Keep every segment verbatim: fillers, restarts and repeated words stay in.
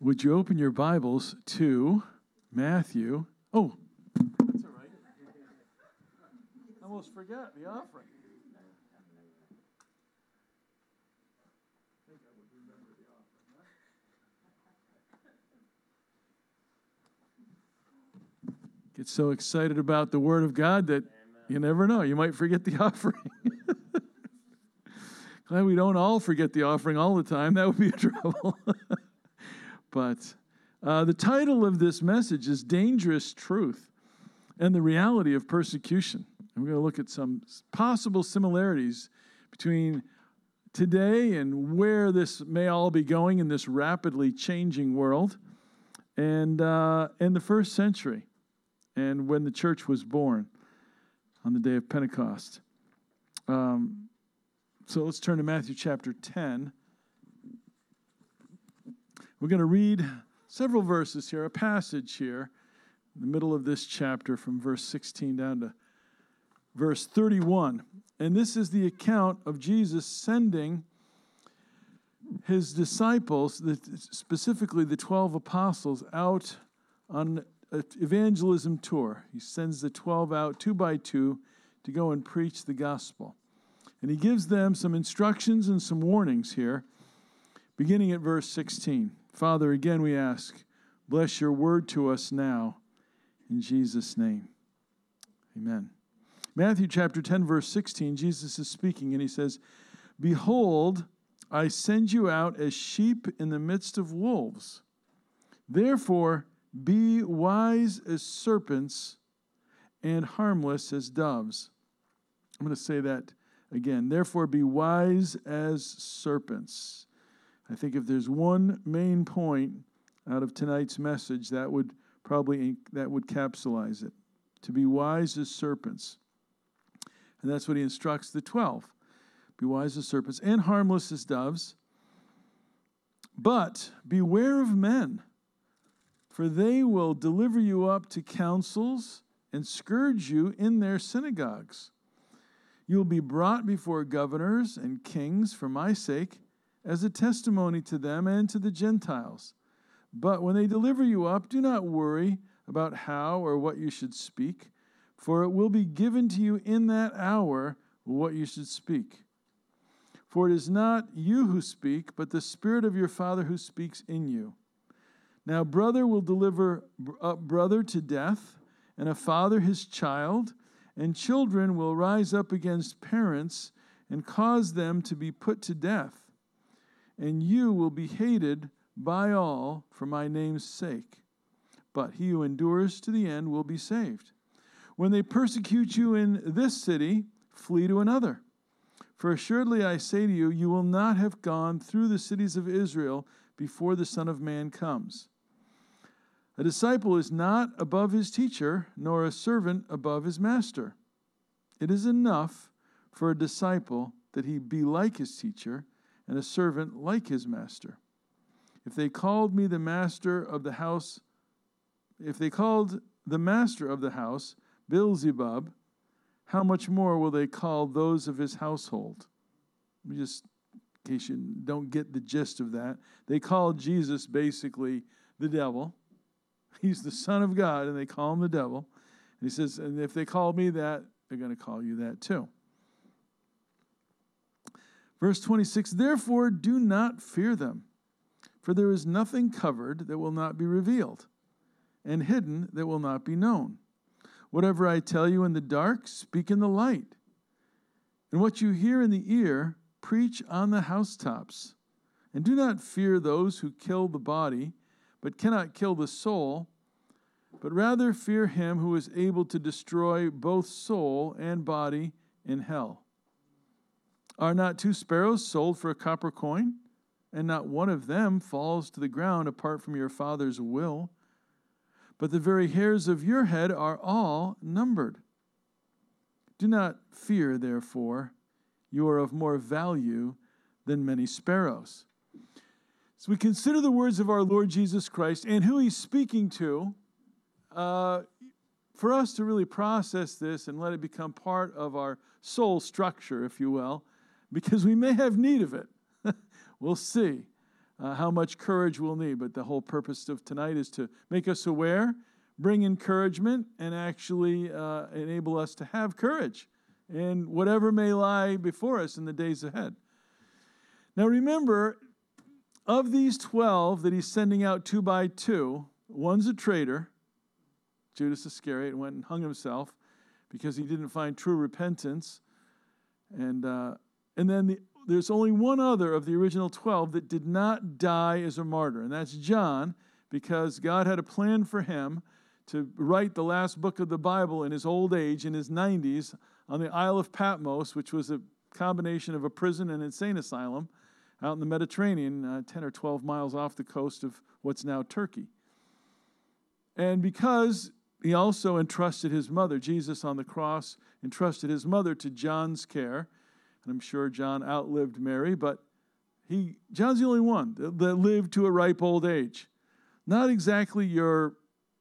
Would you open your Bibles to Matthew? Oh, that's all right. I almost forgot the offering. I think I would remember the offering. Get so excited about the Word of God that you never know. You might forget the offering. Glad we don't all forget the offering all the time. That would be a trouble. But uh, the title of this message is Dangerous Truth and the Reality of Persecution. And we're going to look at some possible similarities between today and where this may all be going in this rapidly changing world and uh, in the first century and when the church was born on the day of Pentecost. Um, so let's turn to Matthew chapter ten. We're going to read several verses here, a passage here in the middle of this chapter from verse sixteen down to verse thirty-one. And this is the account of Jesus sending his disciples, specifically the twelve apostles, out on an evangelism tour. He sends the twelve out two by two to go and preach the gospel. And he gives them some instructions and some warnings here, beginning at verse sixteen. Father, again we ask, bless your word to us now, in Jesus' name. Amen. Matthew chapter ten, verse sixteen, Jesus is speaking, and he says, Behold, I send you out as sheep in the midst of wolves. Therefore, be wise as serpents and harmless as doves. I'm going to say that again. Therefore, be wise as serpents. I think if there's one main point out of tonight's message, that would probably that would capsulize it. To be wise as serpents. And that's what he instructs the twelve. Be wise as serpents and harmless as doves. But beware of men, for they will deliver you up to councils and scourge you in their synagogues. You will be brought before governors and kings for my sake, as a testimony to them and to the Gentiles. But when they deliver you up, do not worry about how or what you should speak, for it will be given to you in that hour what you should speak. For it is not you who speak, but the Spirit of your Father who speaks in you. Now brother will deliver up brother to death, and a father his child, and children will rise up against parents and cause them to be put to death. And you will be hated by all for my name's sake. But he who endures to the end will be saved. When they persecute you in this city, flee to another. For assuredly I say to you, you will not have gone through the cities of Israel before the Son of Man comes. A disciple is not above his teacher, nor a servant above his master. It is enough for a disciple that he be like his teacher, and a servant like his master. If they called me the master of the house, if they called the master of the house Beelzebub, how much more will they call those of his household? Let me just, in case you don't get the gist of that, they called Jesus basically the devil. He's the Son of God, and they call him the devil. And he says, and if they called me that, they're going to call you that too. Verse twenty-six, therefore do not fear them, for there is nothing covered that will not be revealed, and hidden that will not be known. Whatever I tell you in the dark, speak in the light. And what you hear in the ear, preach on the housetops. And do not fear those who kill the body, but cannot kill the soul, but rather fear him who is able to destroy both soul and body in hell. Are not two sparrows sold for a copper coin? And not one of them falls to the ground apart from your Father's will. But the very hairs of your head are all numbered. Do not fear, therefore, you are of more value than many sparrows. So we consider the words of our Lord Jesus Christ and who he's speaking to, uh, for us to really process this and let it become part of our soul structure, if you will, because we may have need of it. We'll see. uh, how much courage we'll need. But the whole purpose of tonight is to make us aware, bring encouragement, and actually uh, enable us to have courage in whatever may lie before us in the days ahead. Now remember, of these twelve that he's sending out two by two, one's a traitor, Judas Iscariot, went and hung himself because he didn't find true repentance. And uh, and then the, there's only one other of the original twelve that did not die as a martyr, and that's John, because God had a plan for him to write the last book of the Bible in his old age, in his nineties, on the Isle of Patmos, which was a combination of a prison and insane asylum out in the Mediterranean, uh, ten or twelve miles off the coast of what's now Turkey. And because he also entrusted his mother, Jesus on the cross entrusted his mother to John's care, and I'm sure John outlived Mary, but he John's the only one that, that lived to a ripe old age. Not exactly your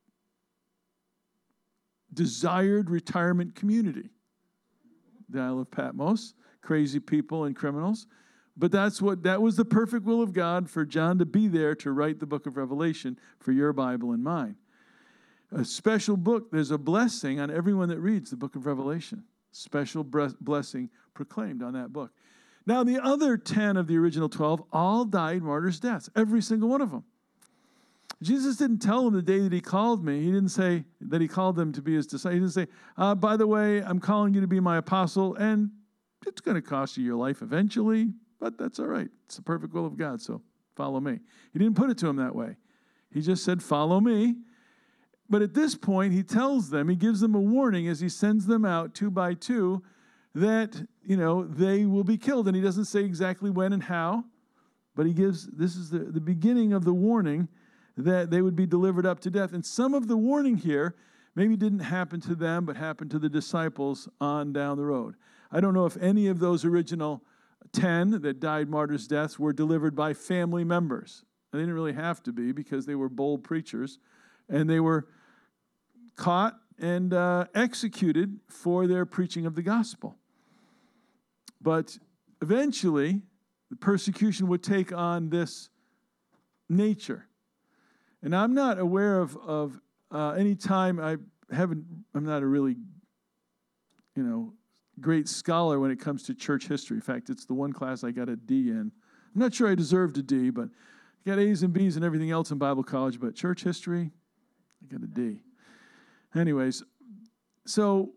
desired retirement community, the Isle of Patmos, crazy people and criminals. But that's what that was the perfect will of God for John to be there to write the book of Revelation for your Bible and mine. A special book, there's a blessing on everyone that reads the book of Revelation. Special blessing proclaimed on that book. Now, the other ten of the original twelve all died martyrs' deaths, every single one of them. Jesus didn't tell them the day that he called me. He didn't say that he called them to be his disciples. He didn't say, uh, by the way, I'm calling you to be my apostle, and it's going to cost you your life eventually, but that's all right. It's the perfect will of God, so follow me. He didn't put it to them that way. He just said, follow me. But at this point, he tells them, he gives them a warning as he sends them out two by two that, you know, they will be killed. And he doesn't say exactly when and how, but he gives, this is the, the beginning of the warning that they would be delivered up to death. And some of the warning here maybe didn't happen to them, but happened to the disciples on down the road. I don't know if any of those original ten that died martyrs' deaths were delivered by family members. They didn't really have to be because they were bold preachers, and they were caught and uh, executed for their preaching of the gospel. But eventually, the persecution would take on this nature. And I'm not aware of, of uh, any time I haven't, I'm not a really, you know, great scholar when it comes to church history. In fact, it's the one class I got a D in. I'm not sure I deserved a D, but I got A's and B's and everything else in Bible college, but church history, I got a D. Anyways, so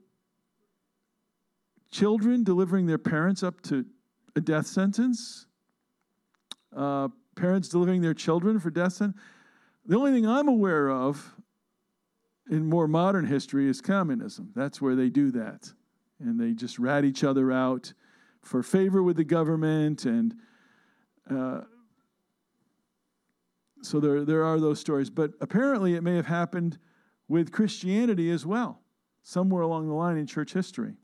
children delivering their parents up to a death sentence, uh, parents delivering their children for death sentence. The only thing I'm aware of in more modern history is communism. That's where they do that. And they just rat each other out for favor with the government. And uh, so there, there are those stories. But apparently it may have happened with Christianity as well, somewhere along the line in church history.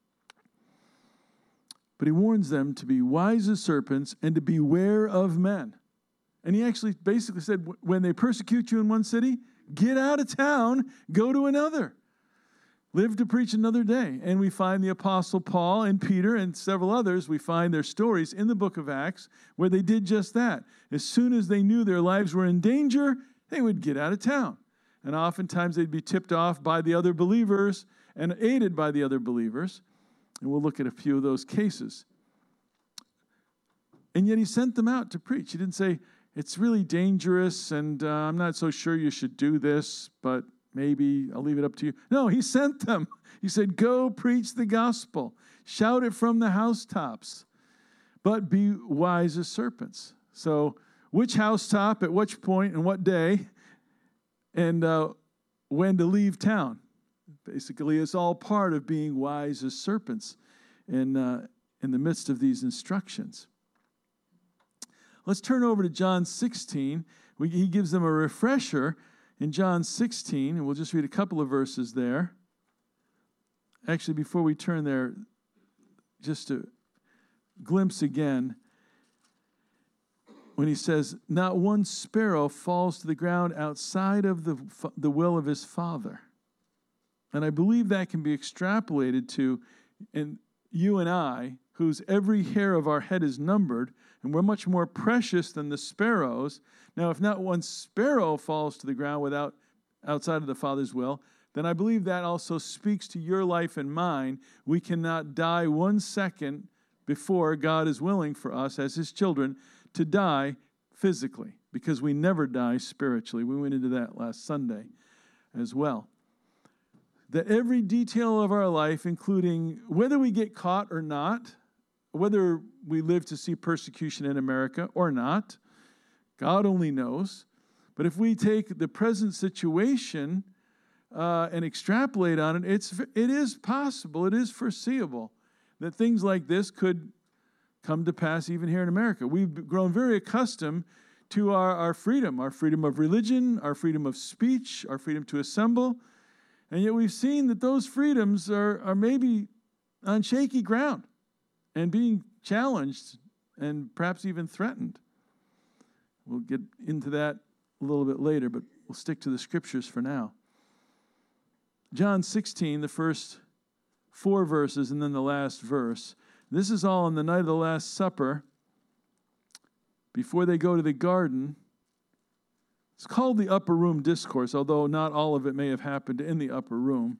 But he warns them to be wise as serpents and to beware of men. And he actually basically said, when they persecute you in one city, get out of town, go to another. Live to preach another day. And we find the Apostle Paul and Peter and several others, we find their stories in the book of Acts where they did just that. As soon as they knew their lives were in danger, they would get out of town. And oftentimes they'd be tipped off by the other believers and aided by the other believers. And we'll look at a few of those cases. And yet he sent them out to preach. He didn't say, it's really dangerous and uh, I'm not so sure you should do this, but maybe I'll leave it up to you. No, he sent them. He said, go preach the gospel. Shout it from the housetops. But be wise as serpents. So which housetop, at which point, and what day, and uh, when to leave town. Basically, it's all part of being wise as serpents in, uh, in the midst of these instructions. Let's turn over to John sixteen. We, he gives them a refresher in John sixteen, and we'll just read a couple of verses there. Actually, before we turn there, just a glimpse again, when he says, not one sparrow falls to the ground outside of the, the will of his Father. And I believe that can be extrapolated to and you and I whose every hair of our head is numbered, and we're much more precious than the sparrows. Now, if not one sparrow falls to the ground without outside of the Father's will, then I believe that also speaks to your life and mine. We cannot die one second before God is willing for us as his children to die physically, because we never die spiritually. We went into that last Sunday as well. That every detail of our life, including whether we get caught or not, whether we live to see persecution in America or not, God only knows. But if we take the present situation uh, and extrapolate on it, it's it is possible, it is foreseeable that things like this could come to pass even here in America. We've grown very accustomed to our, our freedom, our freedom of religion, our freedom of speech, our freedom to assemble. And yet we've seen that those freedoms are, are maybe on shaky ground and being challenged and perhaps even threatened. We'll get into that a little bit later, but we'll stick to the scriptures for now. John sixteen, the first four verses and then the last verse. This is all on the night of the Last Supper, before they go to the garden. It's called the upper room discourse, although not all of it may have happened in the upper room.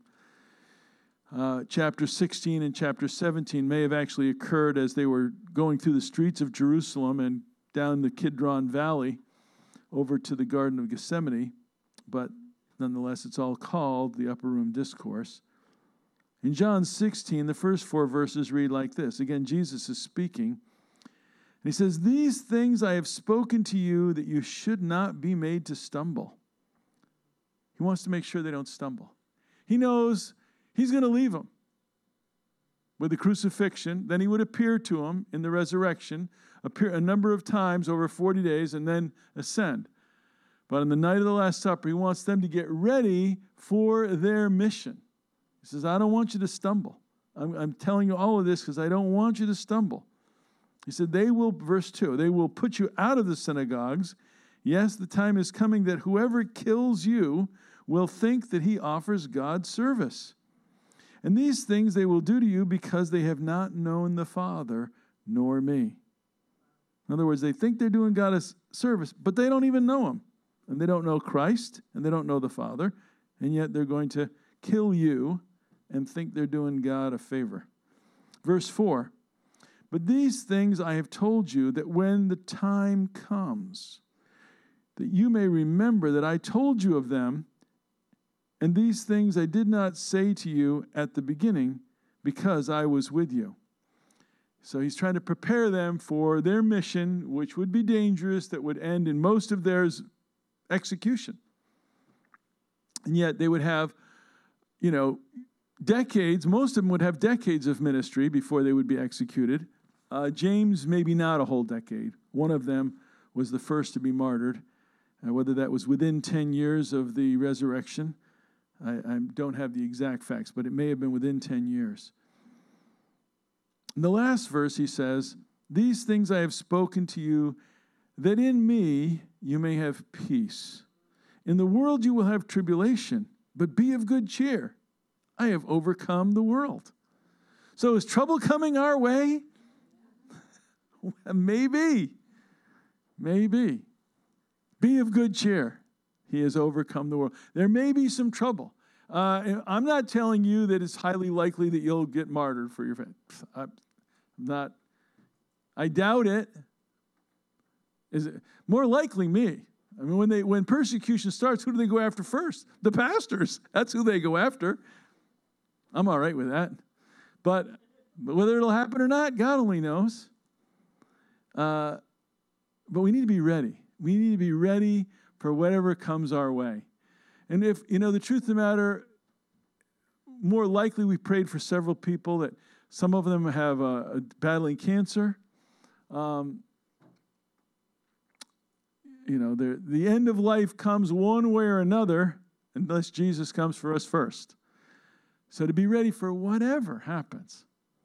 Uh, chapter sixteen and chapter seventeen may have actually occurred as they were going through the streets of Jerusalem and down the Kidron Valley over to the Garden of Gethsemane, but nonetheless it's all called the upper room discourse. In John sixteen, the first four verses read like this. Again, Jesus is speaking. And he says, "These things I have spoken to you that you should not be made to stumble." He wants to make sure they don't stumble. He knows he's going to leave them with the crucifixion. Then he would appear to them in the resurrection, appear a number of times over forty days, and then ascend. But on the night of the Last Supper, he wants them to get ready for their mission. He says, I don't want you to stumble. I'm, I'm telling you all of this because I don't want you to stumble. He said, they will, verse two, they will put you out of the synagogues. Yes, the time is coming that whoever kills you will think that he offers God service. And these things they will do to you because they have not known the Father nor me. In other words, they think they're doing God a service, but they don't even know him. And they don't know Christ, and they don't know the Father, and yet they're going to kill you and think they're doing God a favor. Verse four, but these things I have told you that when the time comes, that you may remember that I told you of them, and these things I did not say to you at the beginning because I was with you. So he's trying to prepare them for their mission, which would be dangerous, that would end in most of theirs execution. And yet they would have, you know, decades, most of them would have decades of ministry before they would be executed. Uh, James, maybe not a whole decade. One of them was the first to be martyred. Uh, whether that was within ten years of the resurrection, I, I don't have the exact facts, but it may have been within ten years. In the last verse, he says, these things I have spoken to you, that in me you may have peace. In the world you will have tribulation, but be of good cheer. I have overcome the world. So is trouble coming our way? Maybe. Maybe. Be of good cheer. He has overcome the world. There may be some trouble. Uh, I'm not telling you that it's highly likely that you'll get martyred for your faith. I'm not. I doubt it. Is it more likely me? I mean, when they when persecution starts, who do they go after first? The pastors. That's who they go after. I'm all right with that. But, but whether it'll happen or not, God only knows. Uh, but we need to be ready. We need to be ready for whatever comes our way. And if, you know, the truth of the matter, more likely we prayed for several people that some of them have uh, battling cancer. Um, you know, the, the end of life comes one way or another unless Jesus comes for us first. So to be ready for whatever happens.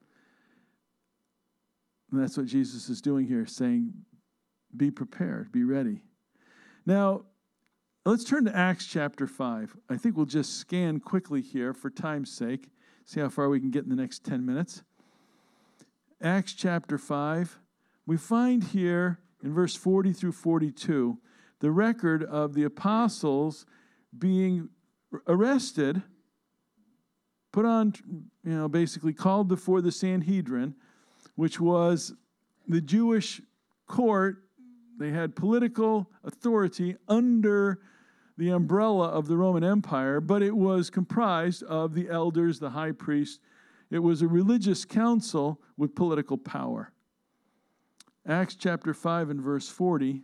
And that's what Jesus is doing here, saying, be prepared, be ready. Now, let's turn to Acts chapter five. I think we'll just scan quickly here for time's sake, see how far we can get in the next ten minutes. Acts chapter five, we find here in verse forty through forty-two the record of the apostles being arrested, put on, you know, basically called before the Sanhedrin, which was the Jewish court. They had political authority under the umbrella of the Roman Empire, but it was comprised of the elders, the high priest. It was a religious council with political power. Acts chapter five and verse forty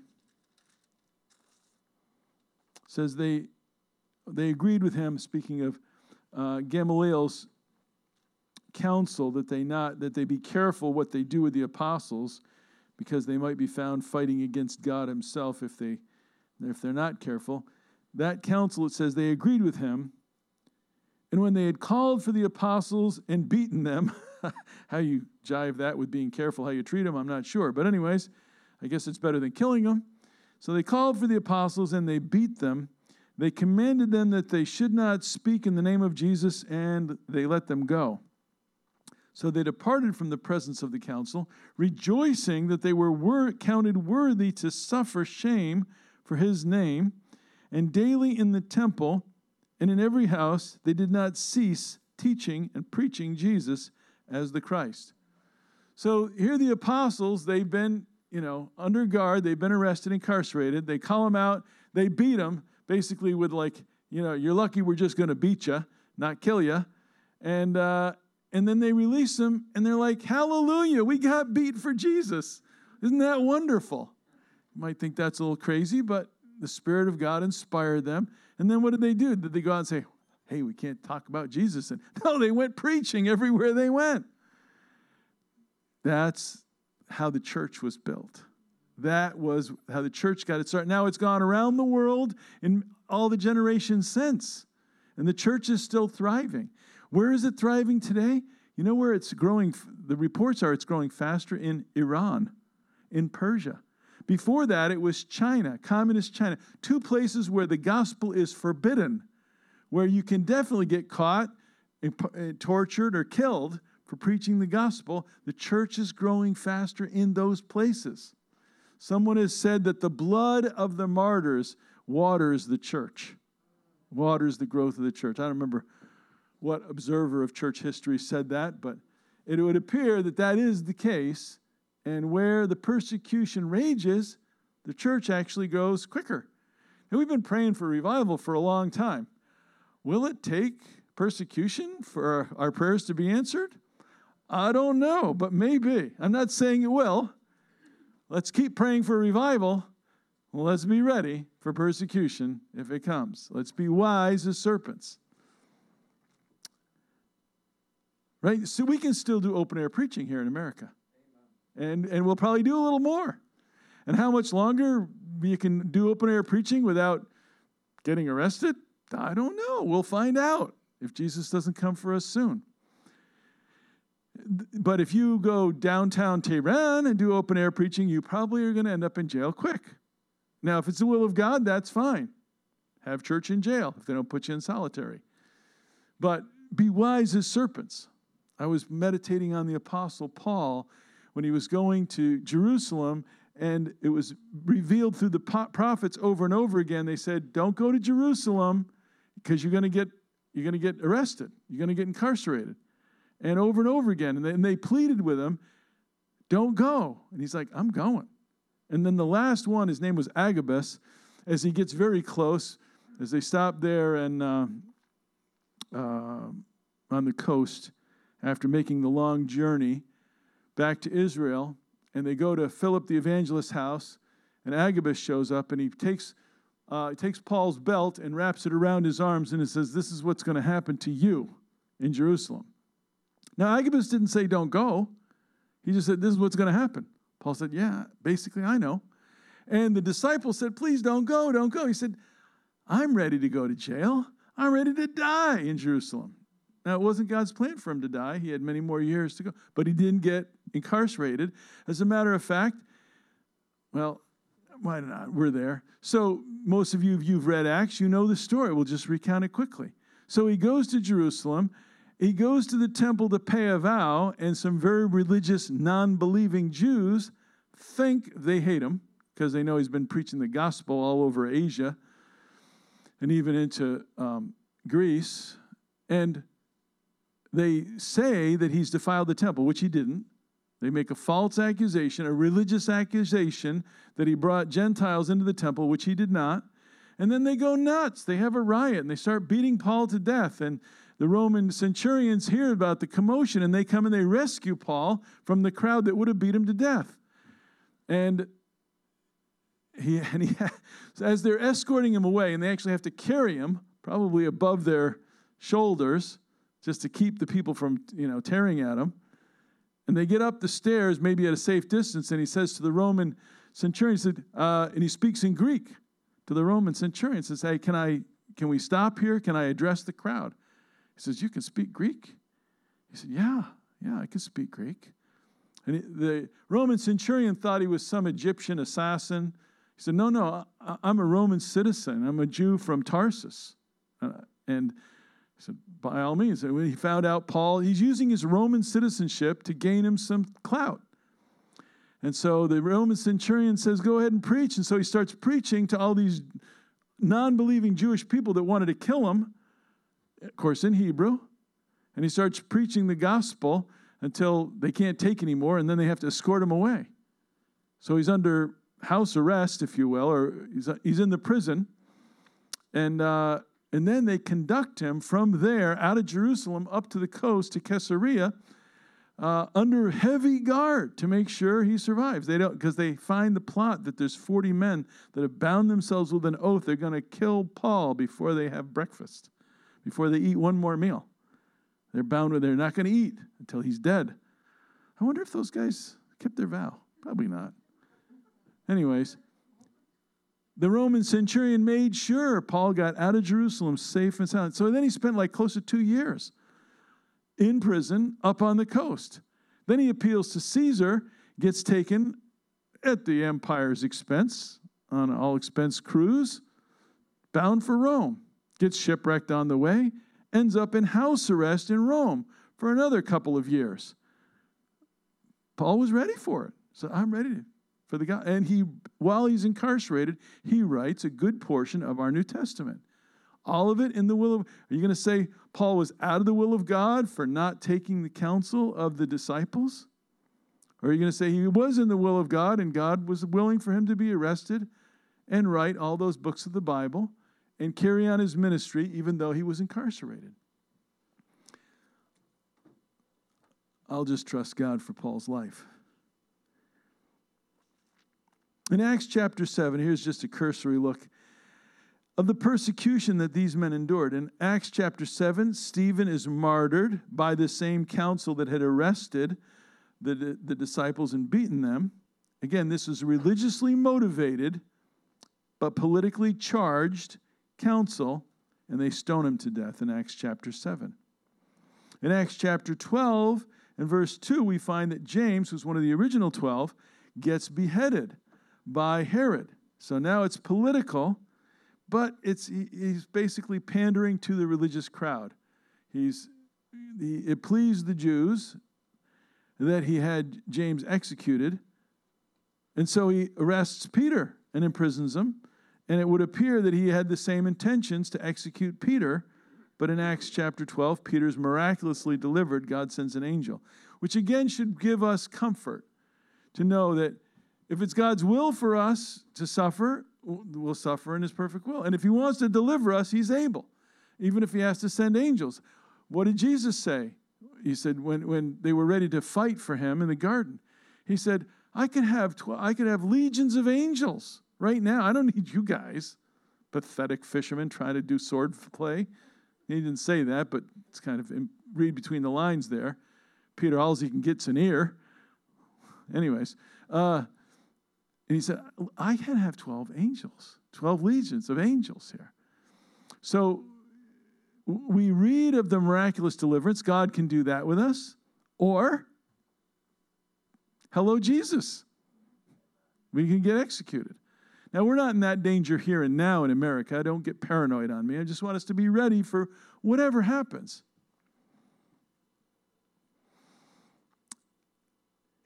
says they they agreed with him, speaking of uh, Gamaliel's counsel, that they not that they be careful what they do with the apostles, because they might be found fighting against God himself if they if they're not careful. That council, it says, they agreed with him, and when they had called for the apostles and beaten them, how you jive that with being careful how you treat them, I'm not sure. But anyways, I guess it's better than killing them. So they called for the apostles and they beat them. They commanded them that they should not speak in the name of Jesus, and they let them go. So they departed from the presence of the council, rejoicing that they were wor- counted worthy to suffer shame for his name. And daily in the temple and in every house they did not cease teaching and preaching Jesus as the Christ. So here the apostles, they've been, you know, under guard. They've been arrested, incarcerated. They call them out. They beat them, basically with like, you know, you're lucky we're just going to beat you, not kill you. And uh, and then they release them, and they're like, hallelujah, we got beat for Jesus. Isn't that wonderful? You might think that's a little crazy, but the Spirit of God inspired them. And then what did they do? Did they go out and say, hey, we can't talk about Jesus? And no, they went preaching everywhere they went. That's how the church was built. That was how the church got its start. Now it's gone around the world in all the generations since. And the church is still thriving. Where is it thriving today? You know where it's growing? The reports are it's growing faster in Iran, in Persia. Before that, it was China, communist China. Two places where the gospel is forbidden, where you can definitely get caught, and tortured, or killed for preaching the gospel. The church is growing faster in those places. Someone has said that the blood of the martyrs waters the church, waters the growth of the church. I don't remember what observer of church history said that, but it would appear that that is the case. And where the persecution rages, the church actually goes quicker. And we've been praying for revival for a long time. Will it take persecution for our prayers to be answered? I don't know, but maybe. I'm not saying it will. Let's keep praying for revival. Well, let's be ready for persecution if it comes. Let's be wise as serpents. Right? So we can still do open-air preaching here in America. And and we'll probably do a little more. And how much longer you can do open-air preaching without getting arrested? I don't know. We'll find out if Jesus doesn't come for us soon. But if you go downtown Tehran and do open-air preaching, you probably are going to end up in jail quick. Now, if it's the will of God, that's fine. Have church in jail if they don't put you in solitary. But be wise as serpents. I was meditating on the Apostle Paul when he was going to Jerusalem, and it was revealed through the prophets over and over again. They said, don't go to Jerusalem because you're going to get you're going to get arrested. You're going to get incarcerated. And over and over again. And they, and they pleaded with him, don't go. And he's like, I'm going. And then the last one, his name was Agabus, as he gets very close, as they stop there and uh, uh, on the coast after making the long journey back to Israel, and they go to Philip the evangelist's house, and Agabus shows up, and he takes uh, he takes Paul's belt and wraps it around his arms, and it says, this is what's going to happen to you in Jerusalem. Now, Agabus didn't say, don't go. He just said, this is what's going to happen. Paul said, yeah, basically, I know. And the disciples said, please don't go, don't go. He said, I'm ready to go to jail. I'm ready to die in Jerusalem. Now, it wasn't God's plan for him to die. He had many more years to go. But he didn't get incarcerated. As a matter of fact, well, why not? We're there. So most of you, if you've read Acts, you know the story. We'll just recount it quickly. So he goes to Jerusalem, he goes to the temple to pay a vow, and some very religious, non-believing Jews think they hate him because they know he's been preaching the gospel all over Asia and even into um, Greece. And they say that he's defiled the temple, which he didn't. They make a false accusation, a religious accusation that he brought Gentiles into the temple, which he did not. And then they go nuts. They have a riot, and they start beating Paul to death. And the Roman centurions hear about the commotion, and they come and they rescue Paul from the crowd that would have beat him to death. And he, and he as they're escorting him away, and they actually have to carry him probably above their shoulders just to keep the people from, you know, tearing at him. And they get up the stairs, maybe at a safe distance, and he says to the Roman centurion, he said, uh, and he speaks in Greek to the Roman centurion, says, hey, can I, can we stop here? Can I address the crowd? He says, you can speak Greek? He said, yeah, yeah, I can speak Greek. And he, the Roman centurion thought he was some Egyptian assassin. He said, no, no, I, I'm a Roman citizen. I'm a Jew from Tarsus. Uh, and he said, by all means. And when he found out Paul, he's using his Roman citizenship to gain him some clout. And so the Roman centurion says, go ahead and preach. And so he starts preaching to all these non-believing Jewish people that wanted to kill him, of course, in Hebrew. And he starts preaching the gospel until they can't take anymore, and then they have to escort him away. So he's under house arrest, if you will, or he's, he's in the prison. And uh, and then they conduct him from there out of Jerusalem up to the coast to Caesarea uh, under heavy guard to make sure he survives. They don't, because they find the plot that there's forty men that have bound themselves with an oath. They're going to kill Paul before they have breakfast, before they eat one more meal. They're bound with, they're not going to eat until he's dead. I wonder if those guys kept their vow. Probably not. Anyways, the Roman centurion made sure Paul got out of Jerusalem safe and sound. So then he spent like close to two years in prison up on the coast. Then he appeals to Caesar, gets taken at the empire's expense on an all-expense cruise, bound for Rome, gets shipwrecked on the way, ends up in house arrest in Rome for another couple of years. Paul was ready for it. So I'm ready for the God. And he, while he's incarcerated, he writes a good portion of our New Testament. All of it in the will of, are you going to say Paul was out of the will of God for not taking the counsel of the disciples? Or are you going to say he was in the will of God and God was willing for him to be arrested and write all those books of the Bible and carry on his ministry even though he was incarcerated? I'll just trust God for Paul's life. In Acts chapter seven, here's just a cursory look of the persecution that these men endured. In Acts chapter seven, Stephen is martyred by the same council that had arrested the, the disciples and beaten them. Again, this is religiously motivated but politically charged council, and they stone him to death in Acts chapter seven. In Acts chapter twelve and verse two, we find that James, who's one of the original twelve, gets beheaded by Herod. So now it's political, but it's he's basically pandering to the religious crowd. He's he, it pleased the Jews that he had James executed, and so he arrests Peter and imprisons him. And it would appear that he had the same intentions to execute Peter, but in Acts chapter twelve, Peter's miraculously delivered. God sends an angel, which again should give us comfort to know that if it's God's will for us to suffer, we'll suffer in his perfect will. And if he wants to deliver us, he's able, even if he has to send angels. What did Jesus say? He said when, when they were ready to fight for him in the garden, he said, I could have tw- I could have legions of angels right now. I don't need you guys, pathetic fishermen trying to do sword play. He didn't say that, but it's kind of in, read between the lines there. Peter, all he can get's an ear. Anyways, uh, and he said, I can have twelve angels, twelve legions of angels here. So we read of the miraculous deliverance. God can do that with us. Or, hello, Jesus. We can get executed. Now, we're not in that danger here and now in America. Don't get paranoid on me. I just want us to be ready for whatever happens.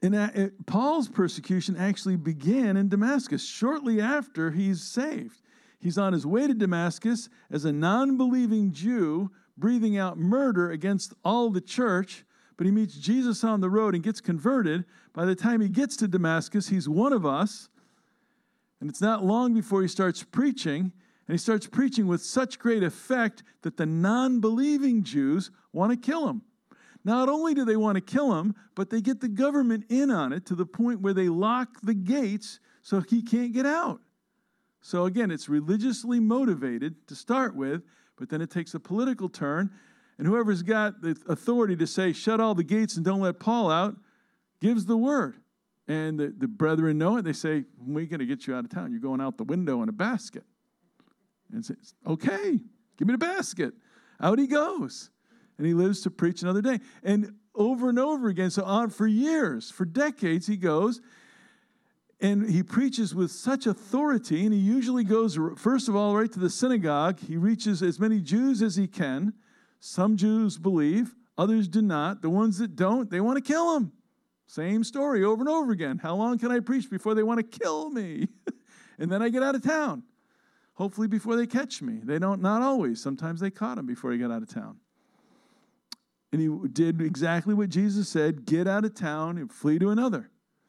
And uh, Paul's persecution actually began in Damascus shortly after he's saved. He's on his way to Damascus as a non-believing Jew, breathing out murder against all the church, but he meets Jesus on the road and gets converted. By the time he gets to Damascus, he's one of us, and it's not long before he starts preaching, and he starts preaching with such great effect that the non-believing Jews want to kill him. Not only do they want to kill him, but they get the government in on it to the point where they lock the gates so he can't get out. So again, it's religiously motivated to start with, but then it takes a political turn, and whoever's got the authority to say, shut all the gates and don't let Paul out, gives the word. And the, the brethren know it. They say, we're going to get you out of town. You're going out the window in a basket. And says, okay, give me the basket. Out he goes. And he lives to preach another day. And over and over again, so on for years, for decades, he goes, and he preaches with such authority, and he usually goes, first of all, right to the synagogue. He reaches as many Jews as he can. Some Jews believe, others do not. The ones that don't, they want to kill him. Same story over and over again. How long can I preach before they want to kill me? And then I get out of town. Hopefully before they catch me. They don't, not always. Sometimes they caught him before he got out of town. And he did exactly what Jesus said, get out of town and flee to another.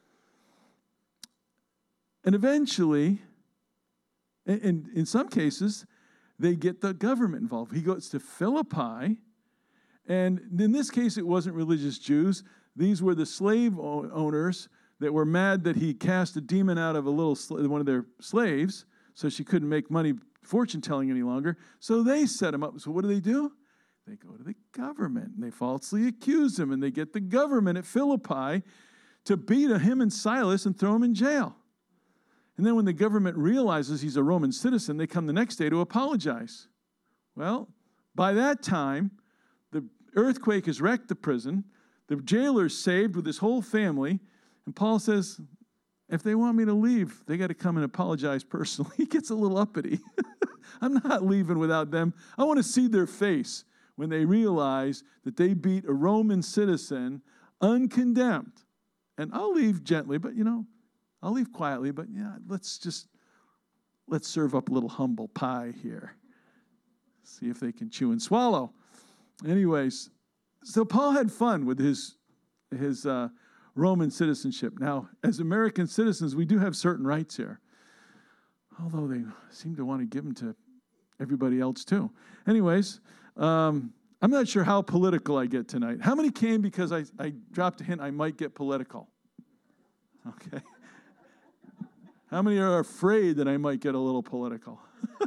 And eventually, and in some cases, they get the government involved. He goes to Philippi, and in this case, it wasn't religious Jews. These were the slave owners that were mad that he cast a demon out of a little one of their slaves, so she couldn't make money fortune-telling any longer. So they set him up. So what do they do? They go to the government, and they falsely accuse him, and they get the government at Philippi to beat him and Silas and throw him in jail. And then when the government realizes he's a Roman citizen, they come the next day to apologize. Well, by that time, the earthquake has wrecked the prison. The jailer's saved with his whole family. And Paul says, if they want me to leave, they got to come and apologize personally. He gets a little uppity. I'm not leaving without them. I want to see their face when they realize that they beat a Roman citizen uncondemned. And I'll leave gently, but, you know, I'll leave quietly, but yeah, let's just, let's serve up a little humble pie here. See if they can chew and swallow. Anyways, so Paul had fun with his, his uh, Roman citizenship. Now, as American citizens, we do have certain rights here, although they seem to want to give them to everybody else too. Anyways, um, I'm not sure how political I get tonight. How many came because I, I dropped a hint I might get political? Okay. How many are afraid that I might get a little political?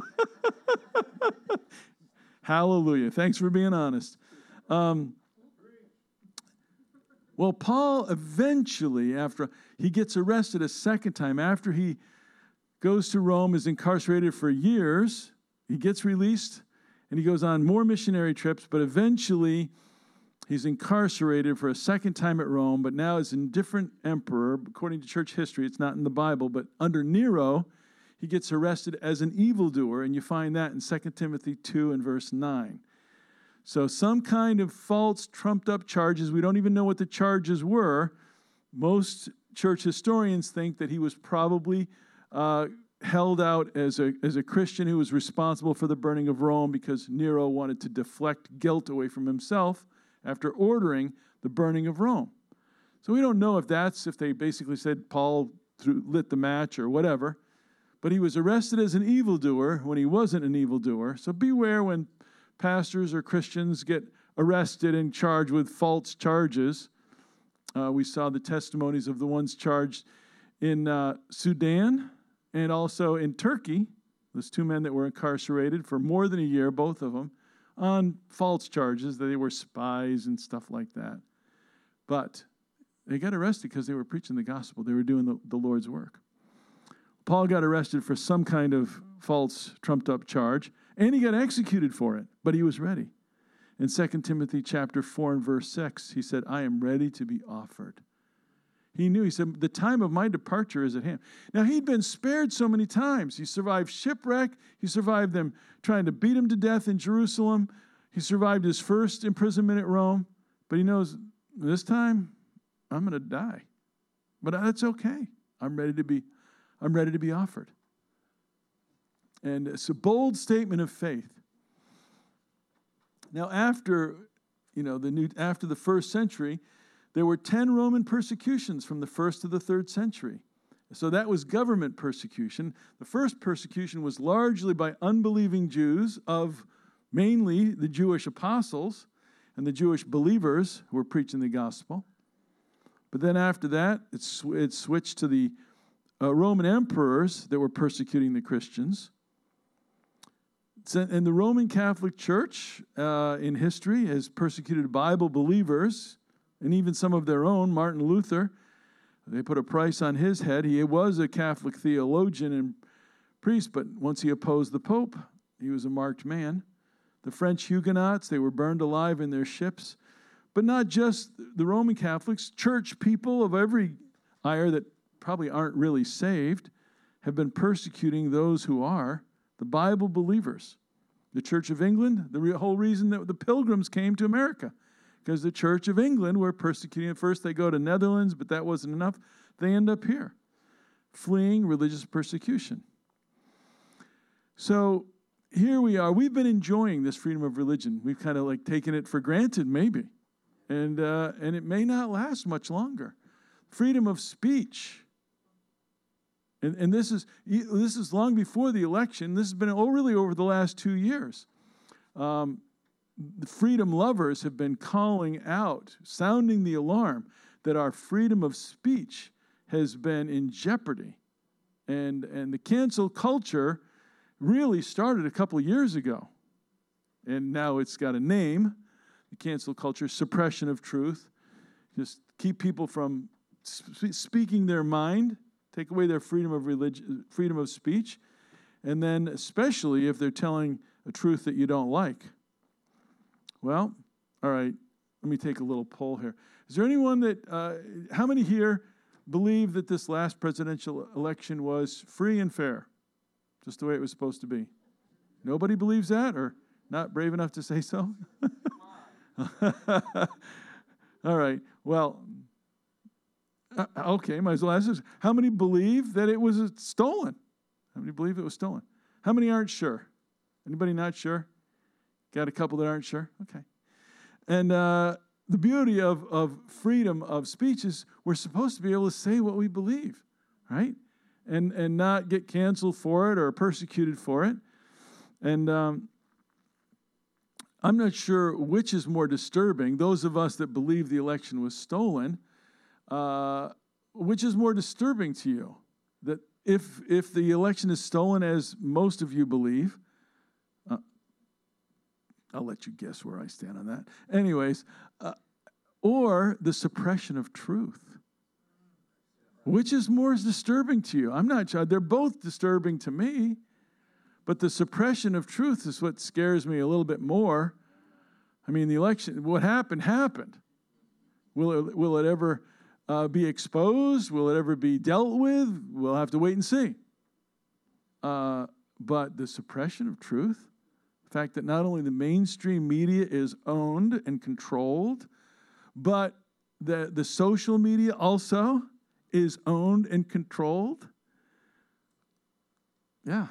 Hallelujah. Thanks for being honest. Um, well, Paul eventually, after he gets arrested a second time, after he goes to Rome, is incarcerated for years, he gets released, and he goes on more missionary trips, but eventually he's incarcerated for a second time at Rome, but now as a different emperor. According to church history, it's not in the Bible, but under Nero, he gets arrested as an evildoer, and you find that in Second Timothy two and verse nine. So some kind of false, trumped-up charges. We don't even know what the charges were. Most church historians think that he was probably uh, held out as a, as a Christian who was responsible for the burning of Rome because Nero wanted to deflect guilt away from himself after ordering the burning of Rome. So we don't know if that's, if they basically said Paul threw, lit the match or whatever, but he was arrested as an evildoer when he wasn't an evildoer. So beware when pastors or Christians get arrested and charged with false charges. Uh, we saw the testimonies of the ones charged in uh, Sudan and also in Turkey. Those two men that were incarcerated for more than a year, both of them, on false charges that they were spies and stuff like that. But they got arrested because they were preaching the gospel. They were doing the, the Lord's work. Paul got arrested for some kind of false, trumped-up charge, and he got executed for it, but he was ready. In Second Timothy chapter four and verse six, he said, I am ready to be offered. He knew, he said, the time of my departure is at hand. Now, he'd been spared so many times. He survived shipwreck. He survived them trying to beat him to death in Jerusalem. He survived his first imprisonment at Rome. But he knows, this time, I'm going to die. but that's okay. I'm ready to be, I'm ready to be offered. And it's a bold statement of faith. Now, after, you know, the new after the first century, there were ten Roman persecutions from the first to the third century. So that was government persecution. The first persecution was largely by unbelieving Jews of mainly the Jewish apostles and the Jewish believers who were preaching the gospel. But then after that, it, sw- it switched to the uh, Roman emperors that were persecuting the Christians. And the Roman Catholic Church uh, in history has persecuted Bible believers and even some of their own. Martin Luther, they put a price on his head. He was a Catholic theologian and priest, but once he opposed the Pope, he was a marked man. The French Huguenots, they were burned alive in their ships. But not just the Roman Catholics, church people of every ire that probably aren't really saved have been persecuting those who are, the Bible believers. The Church of England, the re- whole reason that the Pilgrims came to America, because the Church of England were persecuting. At first they go to Netherlands, but that wasn't enough. They end up here, fleeing religious persecution. So here we are. We've been enjoying this freedom of religion. We've kind of like taken it for granted, maybe. And uh, and it may not last much longer. Freedom of speech. And, and this is this is long before the election. This has been oh, really over the last two years. Um, the freedom lovers have been calling out, sounding the alarm that our freedom of speech has been in jeopardy. And, and the cancel culture really started a couple of years ago. And now it's got a name. The cancel culture, suppression of truth. Just keep people from sp- speaking their mind, take away their freedom of religion, freedom of speech, and then especially if they're telling a truth that you don't like. Well, all right, let me take a little poll here. Is there anyone that, uh, how many here believe that this last presidential election was free and fair, just the way it was supposed to be? Nobody believes that, or not brave enough to say so? All right. Well, uh, okay, might as well ask this. How many believe that it was stolen? How many believe it was stolen? How many aren't sure? Anybody not sure? Got a couple that aren't sure? Okay. And uh, the beauty of, of freedom of speech is we're supposed to be able to say what we believe, right? And, and not get canceled for it or persecuted for it. And um, I'm not sure which is more disturbing, those of us that believe the election was stolen, uh, which is more disturbing to you? That if if the election is stolen, as most of you believe, uh, I'll let you guess where I stand on that. Anyways, uh, or the suppression of truth. Which is more disturbing to you? I'm not sure. They're both disturbing to me. But the suppression of truth is what scares me a little bit more. I mean, the election, what happened, happened. Will it, will it ever uh, be exposed? Will it ever be dealt with? We'll have to wait and see. Uh, but the suppression of truth, the fact that not only the mainstream media is owned and controlled, but the, the social media also is owned and controlled. Yeah.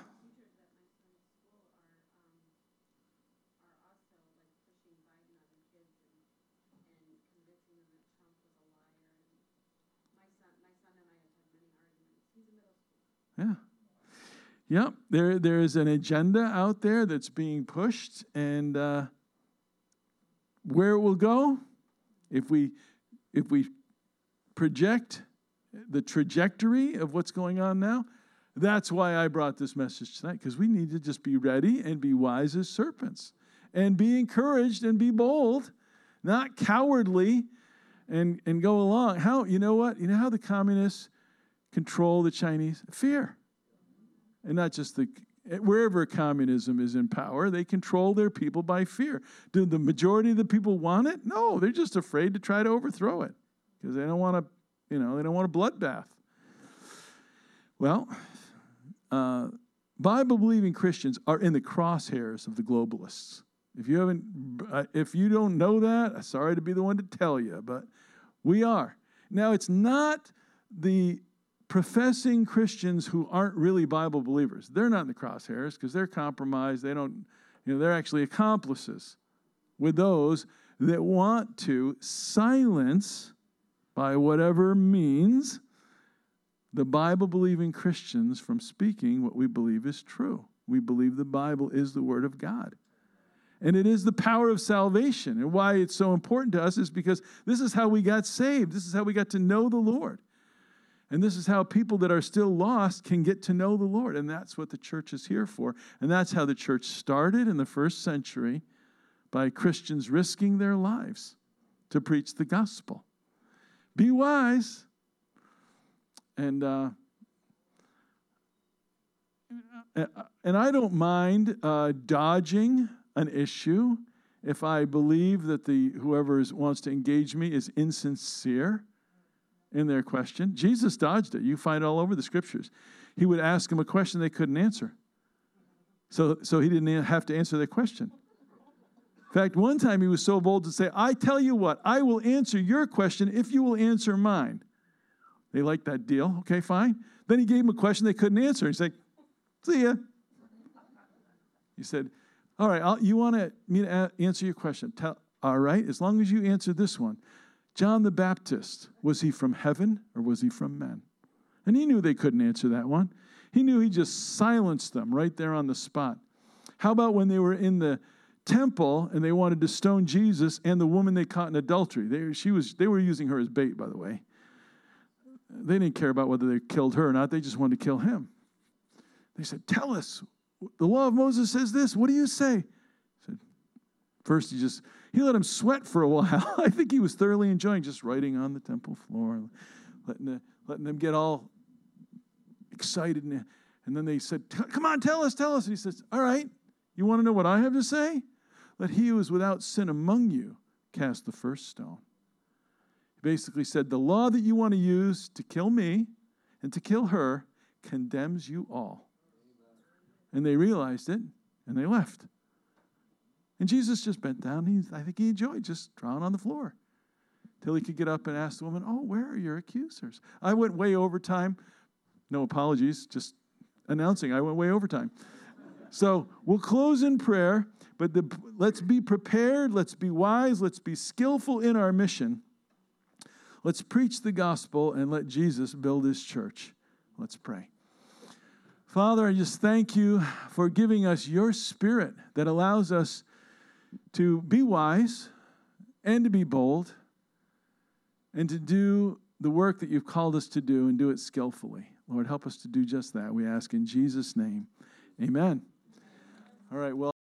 Yeah. Yep. There, there is an agenda out there that's being pushed, and uh, where it will go, if we, if we project the trajectory of what's going on now, that's why I brought this message tonight, because we need to just be ready and be wise as serpents, and be encouraged and be bold, not cowardly, and and go along. How you know what? You know how the communists control the Chinese? Fear. And not just the, wherever communism is in power, they control their people by fear. Do the majority of the people want it? No, they're just afraid to try to overthrow it because they don't want to, you know, they don't want a bloodbath. Well, uh, Bible-believing Christians are in the crosshairs of the globalists. If you haven't, if you don't know that, I'm sorry to be the one to tell you, but we are. Now, it's not the professing Christians who aren't really Bible believers, they're not in the crosshairs because they're compromised. They don't, you know, they're actually accomplices with those that want to silence, by whatever means, the Bible-believing Christians from speaking what we believe is true. We believe the Bible is the Word of God. And it is the power of salvation. And why it's so important to us is because this is how we got saved. This is how we got to know the Lord. And this is how people that are still lost can get to know the Lord. And that's what the church is here for. And that's how the church started in the first century, by Christians risking their lives to preach the gospel. Be wise. And uh, and I don't mind uh, dodging an issue if I believe that the whoever is, wants to engage me is insincere in their question. Jesus dodged it. You find it all over the scriptures. He would ask them a question they couldn't answer. So, so he didn't have to answer their question. In fact, one time he was so bold to say, I tell you what, I will answer your question if you will answer mine. They liked that deal. Okay, fine. Then he gave them a question they couldn't answer. He's like, see ya. He said, all right, I'll, you want me to a- answer your question? Tell, all right, as long as you answer this one. John the Baptist, was he from heaven or was he from men? And he knew they couldn't answer that one. He knew he just silenced them right there on the spot. How about when they were in the temple and they wanted to stone Jesus and the woman they caught in adultery? They, she was, they were using her as bait, by the way. They didn't care about whether they killed her or not. They just wanted to kill him. They said, tell us. The law of Moses says this. What do you say? He said, first, he just, he let him sweat for a while. I think he was thoroughly enjoying just writing on the temple floor, letting, the, letting them get all excited. And, and then they said, come on, tell us, tell us. And he says, all right, you want to know what I have to say? Let he who is without sin among you cast the first stone. He basically said, the law that you want to use to kill me and to kill her condemns you all. And they realized it, and they left. And Jesus just bent down. He, I think he enjoyed just drawing on the floor till he could get up and ask the woman, oh, where are your accusers? I went way over time. No apologies, just announcing I went way over time. So we'll close in prayer, but the, let's be prepared. Let's be wise. Let's be skillful in our mission. Let's preach the gospel and let Jesus build his church. Let's pray. Father, I just thank you for giving us your Spirit that allows us to be wise and to be bold and to do the work that you've called us to do and do it skillfully. Lord, help us to do just that. We ask in Jesus' name. Amen. All right, well.